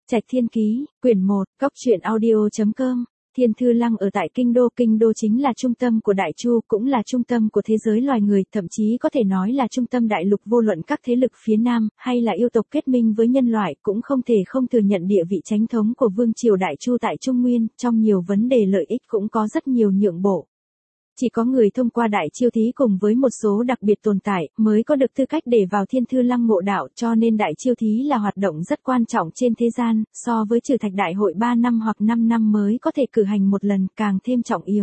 Trạch Thiên Ký, quyển 1, góc truyện audio.com. Thiên Thư Lăng ở tại Kinh Đô chính là trung tâm của Đại Chu, cũng là trung tâm của thế giới loài người, thậm chí có thể nói là trung tâm đại lục. Vô luận các thế lực phía Nam, hay là yêu tộc kết minh với nhân loại, cũng không thể không thừa nhận địa vị chánh thống của Vương triều Đại Chu tại Trung Nguyên, trong nhiều vấn đề lợi ích cũng có rất nhiều nhượng bộ. Chỉ có người thông qua Đại Chiêu Thí cùng với một số đặc biệt tồn tại, mới có được tư cách để vào Thiên Thư Lăng ngộ đạo, cho nên Đại Chiêu Thí là hoạt động rất quan trọng trên thế gian, so với trừ thạch đại hội 3 năm hoặc 5 năm mới có thể cử hành một lần, càng thêm trọng yếu.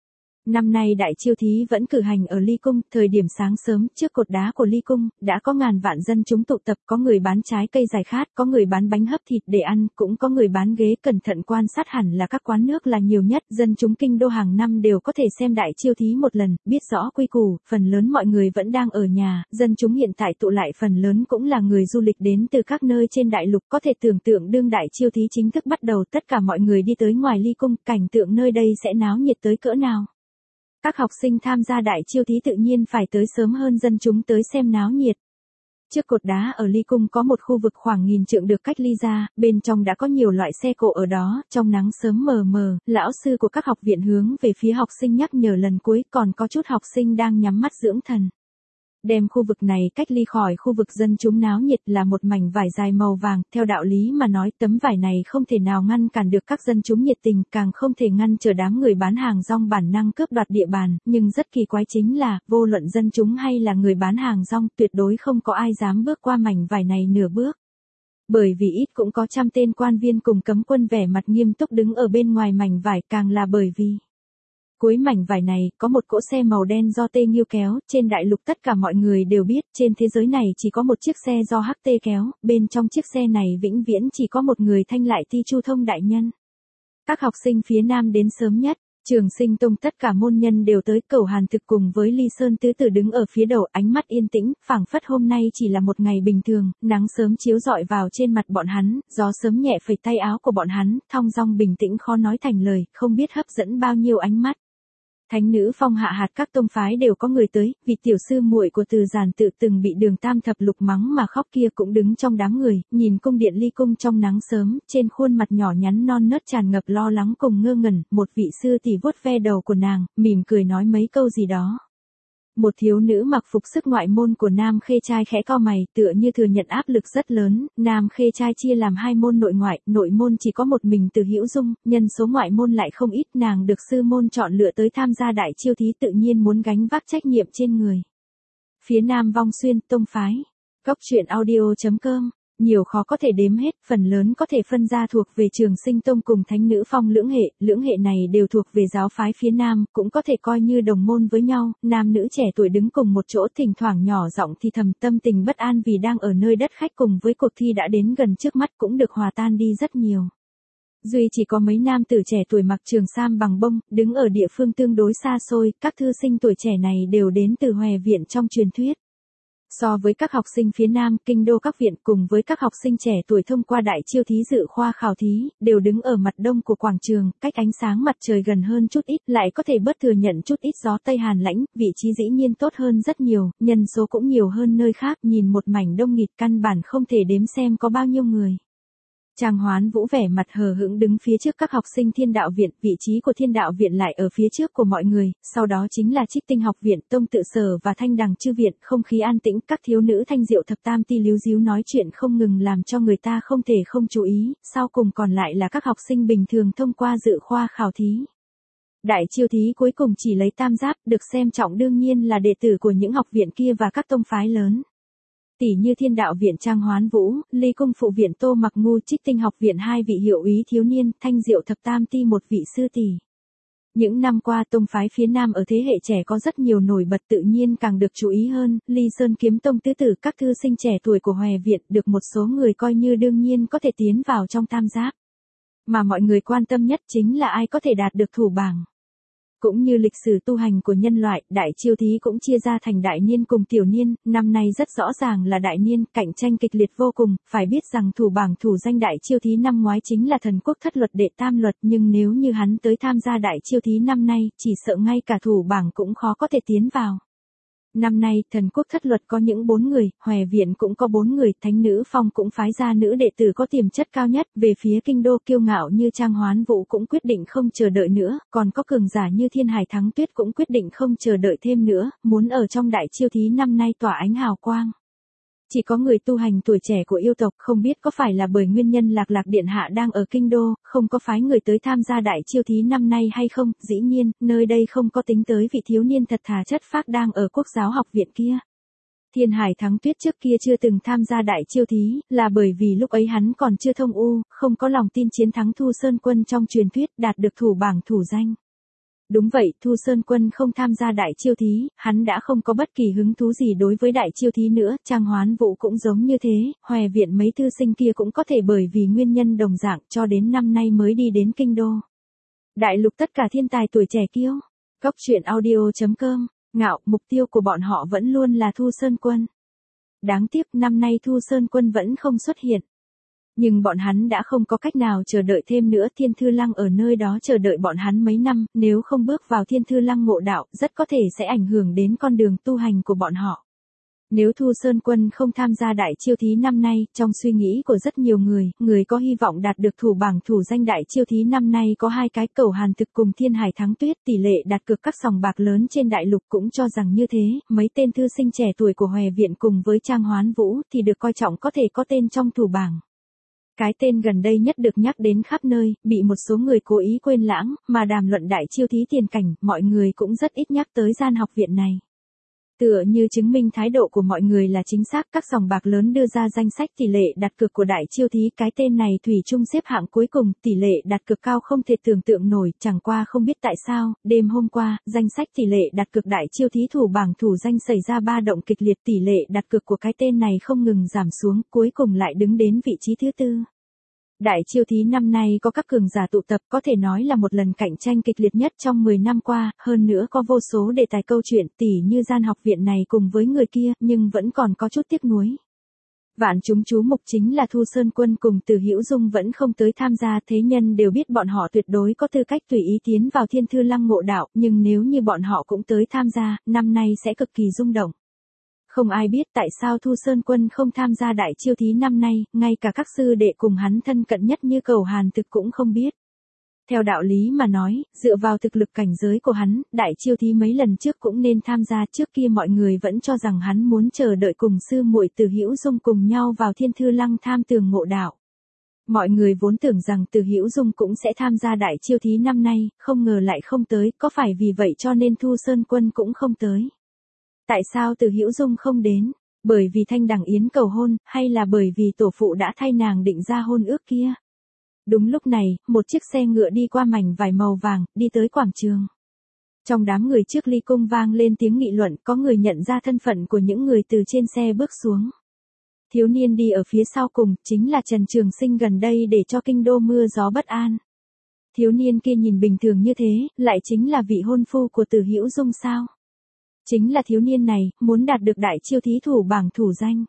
Năm nay Đại Chiêu Thí vẫn cử hành ở Ly Cung, thời điểm sáng sớm, trước cột đá của Ly Cung, đã có ngàn vạn dân chúng tụ tập, có người bán trái cây giải khát, có người bán bánh hấp thịt để ăn, cũng có người bán ghế. Cẩn thận quan sát hẳn là các quán nước là nhiều nhất, dân chúng Kinh Đô hàng năm đều có thể xem Đại Chiêu Thí một lần, biết rõ quy củ, phần lớn mọi người vẫn đang ở nhà, dân chúng hiện tại tụ lại phần lớn cũng là người du lịch đến từ các nơi trên đại lục, có thể tưởng tượng đương Đại Chiêu Thí chính thức bắt đầu, tất cả mọi người đi tới ngoài Ly Cung, cảnh tượng nơi đây sẽ náo nhiệt tới cỡ nào. Các học sinh tham gia Đại Chiêu Thí tự nhiên phải tới sớm hơn dân chúng tới xem náo nhiệt. Trước cột đá ở Ly Cung có một khu vực khoảng 1000 trượng được cách ly ra, bên trong đã có nhiều loại xe cộ ở đó, trong nắng sớm mờ mờ, lão sư của các học viện hướng về phía học sinh nhắc nhở lần cuối, còn có chút học sinh đang nhắm mắt dưỡng thần. Đem khu vực này cách ly khỏi khu vực dân chúng náo nhiệt là một mảnh vải dài màu vàng, theo đạo lý mà nói tấm vải này không thể nào ngăn cản được các dân chúng nhiệt tình, càng không thể ngăn trở đám người bán hàng rong bản năng cướp đoạt địa bàn, nhưng rất kỳ quái chính là, vô luận dân chúng hay là người bán hàng rong, tuyệt đối không có ai dám bước qua mảnh vải này nửa bước. Bởi vì ít cũng có trăm tên quan viên cùng cấm quân vẻ mặt nghiêm túc đứng ở bên ngoài mảnh vải, càng là bởi vì cuối mảnh vải này, có một cỗ xe màu đen do Tê Nghiêu kéo, trên đại lục tất cả mọi người đều biết, trên thế giới này chỉ có một chiếc xe do Hắc Tê kéo, bên trong chiếc xe này vĩnh viễn chỉ có một người Thanh Lại Ti Chu Thông đại nhân. Các học sinh phía Nam đến sớm nhất, Trường Sinh Tông tất cả môn nhân đều tới, Cẩu Hàn Thực cùng với Ly Sơn Tứ Tử đứng ở phía đầu, ánh mắt yên tĩnh, phảng phất hôm nay chỉ là một ngày bình thường, nắng sớm chiếu rọi vào trên mặt bọn hắn, gió sớm nhẹ phẩy tay áo của bọn hắn, thong dong bình tĩnh khó nói thành lời, không biết hấp dẫn bao nhiêu ánh mắt. Thánh nữ Phong hạ hạt các tông phái đều có người tới, vị tiểu sư muội của Từ Giản tự từng bị Đường Tam Thập Lục mắng mà khóc kia cũng đứng trong đám người, nhìn cung điện Ly Cung trong nắng sớm, trên khuôn mặt nhỏ nhắn non nớt tràn ngập lo lắng cùng ngơ ngẩn, một vị sư tỷ vuốt ve đầu của nàng, mỉm cười nói mấy câu gì đó. Một thiếu nữ mặc phục sức ngoại môn của Nam Khê Trai khẽ cau mày, tựa như thừa nhận áp lực rất lớn. Nam Khê Trai chia làm hai môn nội môn chỉ có một mình Từ Hữu Dung, nhân số ngoại môn lại không ít, nàng được sư môn chọn lựa tới tham gia Đại Chiêu Thí tự nhiên muốn gánh vác trách nhiệm trên người. Phía Nam Vong Xuyên tông phái, góc truyện audio.com. Nhiều khó có thể đếm hết, phần lớn có thể phân ra thuộc về Trường Sinh Tông cùng Thánh nữ Phong lưỡng hệ này đều thuộc về giáo phái phía Nam, cũng có thể coi như đồng môn với nhau, nam nữ trẻ tuổi đứng cùng một chỗ thỉnh thoảng nhỏ giọng thì thầm, tâm tình bất an vì đang ở nơi đất khách cùng với cuộc thi đã đến gần trước mắt cũng được hòa tan đi rất nhiều. Duy chỉ có mấy nam tử trẻ tuổi mặc trường sam bằng bông, đứng ở địa phương tương đối xa xôi, các thư sinh tuổi trẻ này đều đến từ Hòe viện trong truyền thuyết. So với các học sinh phía Nam, Kinh Đô các viện cùng với các học sinh trẻ tuổi thông qua Đại Chiêu Thí dự khoa khảo thí, đều đứng ở mặt đông của quảng trường, cách ánh sáng mặt trời gần hơn chút ít, lại có thể bớt thừa nhận chút ít gió Tây Hàn lãnh, vị trí dĩ nhiên tốt hơn rất nhiều, nhân số cũng nhiều hơn nơi khác, nhìn một mảnh đông nghịt căn bản không thể đếm xem có bao nhiêu người. Trang Hoán Vũ vẻ mặt hờ hững đứng phía trước các học sinh Thiên Đạo viện, vị trí của Thiên Đạo viện lại ở phía trước của mọi người, sau đó chính là Trích Tinh học viện, Tông Tự Sở và Thanh Đằng Chư viện, không khí an tĩnh, các thiếu nữ Thanh Diệu Thập Tam Ti líu díu nói chuyện không ngừng làm cho người ta không thể không chú ý, sau cùng còn lại là các học sinh bình thường thông qua dự khoa khảo thí. Đại Chiêu Thí cuối cùng chỉ lấy tam giáp, được xem trọng đương nhiên là đệ tử của những học viện kia và các tông phái lớn. Tỷ như Thiên Đạo viện Trang Hoán Vũ, Ly Cung phụ viện Tô Mặc Ngu, Trích Tinh học viện hai vị hiệu úy thiếu niên, Thanh Diệu Thập Tam Ti một vị sư tỷ. Những năm qua tông phái phía Nam ở thế hệ trẻ có rất nhiều nổi bật tự nhiên càng được chú ý hơn, Ly Sơn Kiếm Tông tứ tử các thư sinh trẻ tuổi của Hòe viện được một số người coi như đương nhiên có thể tiến vào trong tam giáp. Mà mọi người quan tâm nhất chính là ai có thể đạt được thủ bảng. Cũng như lịch sử tu hành của nhân loại, Đại Chiêu Thí cũng chia ra thành đại niên cùng tiểu niên, năm nay rất rõ ràng là đại niên, cạnh tranh kịch liệt vô cùng, phải biết rằng thủ bảng thủ danh Đại Chiêu Thí năm ngoái chính là Thần Quốc Thất Luật Đệ Tam Luật, nhưng nếu như hắn tới tham gia Đại Chiêu Thí năm nay, chỉ sợ ngay cả thủ bảng cũng khó có thể tiến vào. Năm nay, thần quốc thất luật có những 4 người, Hòe viện cũng có 4 người, Thánh nữ phong cũng phái ra nữ đệ tử có tiềm chất cao nhất, về phía kinh đô kiêu ngạo như Trang Hoán Vũ cũng quyết định không chờ đợi nữa, còn có cường giả như Thiên Hải Thắng Tuyết cũng quyết định không chờ đợi thêm nữa, muốn ở trong đại chiêu thí năm nay tỏa ánh hào quang. Chỉ có người tu hành tuổi trẻ của yêu tộc, không biết có phải là bởi nguyên nhân Lạc Lạc Điện Hạ đang ở kinh đô, không có phái người tới tham gia đại chiêu thí năm nay hay không, dĩ nhiên, nơi đây không có tính tới vị thiếu niên thật thà chất phác đang ở Quốc giáo học viện kia. Thiên Hải Thắng Tuyết trước kia chưa từng tham gia đại chiêu thí, là bởi vì lúc ấy hắn còn chưa thông u, không có lòng tin chiến thắng Thu Sơn Quân trong truyền thuyết, đạt được thủ bảng thủ danh. Đúng vậy, Thu Sơn Quân không tham gia đại chiêu thí, hắn đã không có bất kỳ hứng thú gì đối với đại chiêu thí nữa, Trang Hoán Vũ cũng giống như thế, Hòe viện mấy thư sinh kia cũng có thể bởi vì nguyên nhân đồng dạng cho đến năm nay mới đi đến kinh đô. Đại lục tất cả thiên tài tuổi trẻ kiêu. Cốc truyện audio.com, ngạo, mục tiêu của bọn họ vẫn luôn là Thu Sơn Quân. Đáng tiếc năm nay Thu Sơn Quân vẫn không xuất hiện. Nhưng bọn hắn đã không có cách nào chờ đợi thêm nữa, Thiên Thư Lăng ở nơi đó chờ đợi bọn hắn mấy năm, nếu không bước vào Thiên Thư Lăng ngộ đạo, rất có thể sẽ ảnh hưởng đến con đường tu hành của bọn họ. Nếu Thu Sơn Quân không tham gia đại chiêu thí năm nay, trong suy nghĩ của rất nhiều người có hy vọng đạt được thủ bảng thủ danh đại chiêu thí năm nay có 2 cái, Cẩu Hàn Thực cùng Thiên Hải Thắng Tuyết, tỷ lệ đặt cược các sòng bạc lớn trên đại lục cũng cho rằng như thế, mấy tên thư sinh trẻ tuổi của Hòe viện cùng với Trang Hoán Vũ thì được coi trọng có thể có tên trong thủ bảng. Cái tên gần đây nhất được nhắc đến khắp nơi, bị một số người cố ý quên lãng, mà đàm luận đại chiêu thí tiền cảnh, mọi người cũng rất ít nhắc tới gian học viện này. Tựa như chứng minh thái độ của mọi người là chính xác, các sòng bạc lớn đưa ra danh sách tỷ lệ đặt cược của đại chiêu thí, cái tên này thủy chung xếp hạng cuối cùng, tỷ lệ đặt cược cao không thể tưởng tượng nổi, chẳng qua không biết tại sao, đêm hôm qua, danh sách tỷ lệ đặt cược đại chiêu thí thủ bảng thủ danh xảy ra ba động kịch liệt, tỷ lệ đặt cược của cái tên này không ngừng giảm xuống, cuối cùng lại đứng đến vị trí thứ 4. Đại chiêu thí năm nay có các cường giả tụ tập, có thể nói là một lần cạnh tranh kịch liệt nhất trong 10 năm qua, hơn nữa có vô số đề tài câu chuyện, tỉ như gian học viện này cùng với người kia, nhưng vẫn còn có chút tiếc nuối. Vạn chúng chú mục chính là Thu Sơn Quân cùng Từ Hữu Dung vẫn không tới tham gia, thế nhân đều biết bọn họ tuyệt đối có tư cách tùy ý tiến vào Thiên Thư Lăng ngộ đạo, nhưng nếu như bọn họ cũng tới tham gia, năm nay sẽ cực kỳ rung động. Không ai biết tại sao Thu Sơn Quân không tham gia đại chiêu thí năm nay, ngay cả các sư đệ cùng hắn thân cận nhất như Cẩu Hàn Thực cũng không biết. Theo đạo lý mà nói, dựa vào thực lực cảnh giới của hắn, đại chiêu thí mấy lần trước cũng nên tham gia, trước kia mọi người vẫn cho rằng hắn muốn chờ đợi cùng sư muội Từ Hữu Dung cùng nhau vào Thiên Thư Lăng tham tường ngộ đạo. Mọi người vốn tưởng rằng Từ Hữu Dung cũng sẽ tham gia đại chiêu thí năm nay, không ngờ lại không tới, có phải vì vậy cho nên Thu Sơn Quân cũng không tới? Tại sao Từ Hữu Dung không đến? Bởi vì Thanh Đằng Yến cầu hôn, hay là bởi vì tổ phụ đã thay nàng định ra hôn ước kia? Đúng lúc này, một chiếc xe ngựa đi qua mảnh vải màu vàng, đi tới quảng trường. Trong đám người trước ly cung vang lên tiếng nghị luận, có người nhận ra thân phận của những người từ trên xe bước xuống. Thiếu niên đi ở phía sau cùng, chính là Trần Trường Sinh gần đây để cho kinh đô mưa gió bất an. Thiếu niên kia nhìn bình thường như thế, lại chính là vị hôn phu của Từ Hữu Dung sao? Chính là thiếu niên này, muốn đạt được đại chiêu thí thủ bảng thủ danh.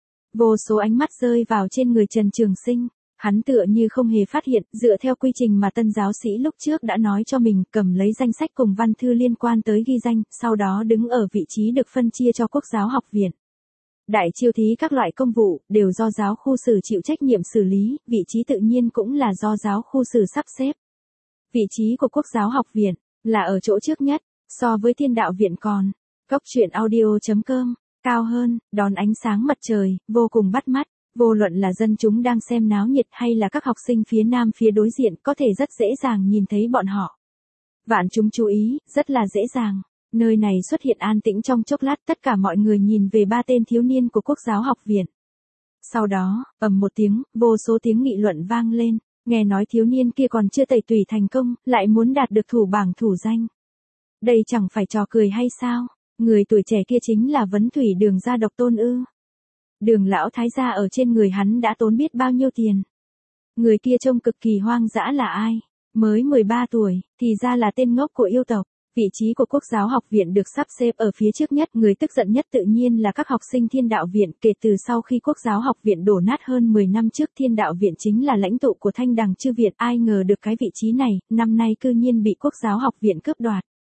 Vô số ánh mắt rơi vào trên người Trần Trường Sinh, hắn tựa như không hề phát hiện, dựa theo quy trình mà tân giáo sĩ lúc trước đã nói cho mình, cầm lấy danh sách cùng văn thư liên quan tới ghi danh, sau đó đứng ở vị trí được phân chia cho Quốc giáo học viện. Đại chiêu thí các loại công vụ, đều do giáo khu sử chịu trách nhiệm xử lý, vị trí tự nhiên cũng là do giáo khu sử sắp xếp. Vị trí của Quốc giáo học viện, là ở chỗ trước nhất, so với Thiên Đạo viện còn. Cốc truyện audio.com, cao hơn, đón ánh sáng mặt trời, vô cùng bắt mắt, vô luận là dân chúng đang xem náo nhiệt hay là các học sinh phía nam phía đối diện có thể rất dễ dàng nhìn thấy bọn họ. Vạn chúng chú ý, rất là dễ dàng, nơi này xuất hiện an tĩnh trong chốc lát, tất cả mọi người nhìn về 3 tên thiếu niên của Quốc giáo học viện. Sau đó, ầm một tiếng, vô số tiếng nghị luận vang lên, nghe nói thiếu niên kia còn chưa tẩy tùy thành công, lại muốn đạt được thủ bảng thủ danh. Đây chẳng phải trò cười hay sao? Người tuổi trẻ kia chính là Vấn Thủy Đường gia độc tôn ư? Đường lão thái gia ở trên người hắn đã tốn biết bao nhiêu tiền. Người kia trông cực kỳ hoang dã là ai? Mới 13 tuổi, thì ra là tên ngốc của yêu tộc. Vị trí của Quốc giáo học viện được sắp xếp ở phía trước nhất, người tức giận nhất tự nhiên là các học sinh Thiên Đạo viện, kể từ sau khi Quốc giáo học viện đổ nát hơn 10 năm trước, Thiên Đạo viện chính là lãnh tụ của Thanh Đằng chư viện, ai ngờ được cái vị trí này, năm nay cư nhiên bị Quốc giáo học viện cướp đoạt.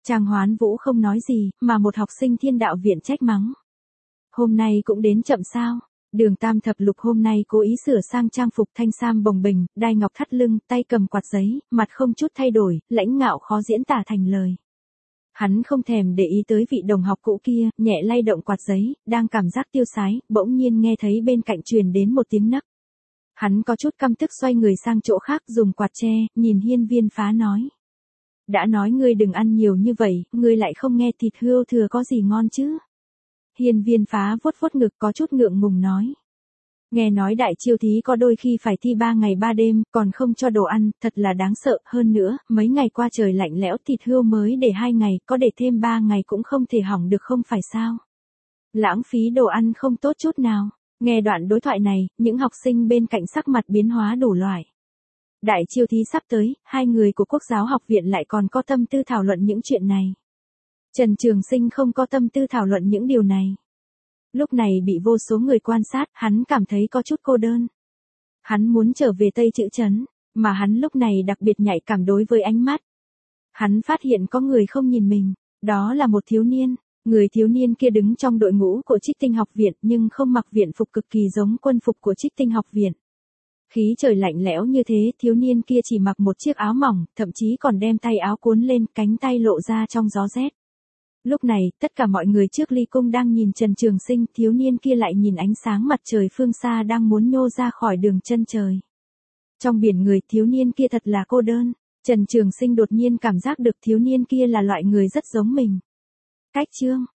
Trang Hoán Vũ không nói gì, mà một học sinh Thiên Đạo viện trách mắng. Hôm nay cũng đến chậm sao? Đường Tam Thập Lục hôm nay cố ý sửa sang trang phục thanh sam bồng bềnh, đai ngọc thắt lưng, tay cầm quạt giấy, mặt không chút thay đổi, lãnh ngạo khó diễn tả thành lời. Hắn không thèm để ý tới vị đồng học cũ kia, nhẹ lay động quạt giấy, đang cảm giác tiêu sái, bỗng nhiên nghe thấy bên cạnh truyền đến một tiếng nấc. Hắn có chút căm tức xoay người sang chỗ khác dùng quạt che, nhìn Hiên Viên Phá nói. Đã nói ngươi đừng ăn nhiều như vậy, ngươi lại không nghe, thịt hươu thừa có gì ngon chứ? Hiên Viên Phá vuốt vuốt ngực có chút ngượng ngùng nói. Nghe nói đại chiêu thí có đôi khi phải thi 3 ngày 3 đêm, còn không cho đồ ăn, thật là đáng sợ, hơn nữa, mấy ngày qua trời lạnh lẽo thịt hươu mới để 2 ngày, có để thêm 3 ngày cũng không thể hỏng được không phải sao? Lãng phí đồ ăn không tốt chút nào. Nghe đoạn đối thoại này, những học sinh bên cạnh sắc mặt biến hóa đủ loại. Đại chiêu thí sắp tới, hai người của Quốc giáo học viện lại còn có tâm tư thảo luận những chuyện này. Trần Trường Sinh không có tâm tư thảo luận những điều này. Lúc này bị vô số người quan sát, hắn cảm thấy có chút cô đơn. Hắn muốn trở về Tây Chữ Trấn, mà hắn lúc này đặc biệt nhạy cảm đối với ánh mắt. Hắn phát hiện có người không nhìn mình, đó là một thiếu niên. Người thiếu niên kia đứng trong đội ngũ của Trích Tinh học viện nhưng không mặc viện phục cực kỳ giống quân phục của Trích Tinh học viện. Khí trời lạnh lẽo như thế, thiếu niên kia chỉ mặc một chiếc áo mỏng, thậm chí còn đem tay áo cuốn lên, cánh tay lộ ra trong gió rét. Lúc này, tất cả mọi người trước ly cung đang nhìn Trần Trường Sinh, thiếu niên kia lại nhìn ánh sáng mặt trời phương xa đang muốn nhô ra khỏi đường chân trời. Trong biển người, thiếu niên kia thật là cô đơn. Trần Trường Sinh đột nhiên cảm giác được thiếu niên kia là loại người rất giống mình. Cách chương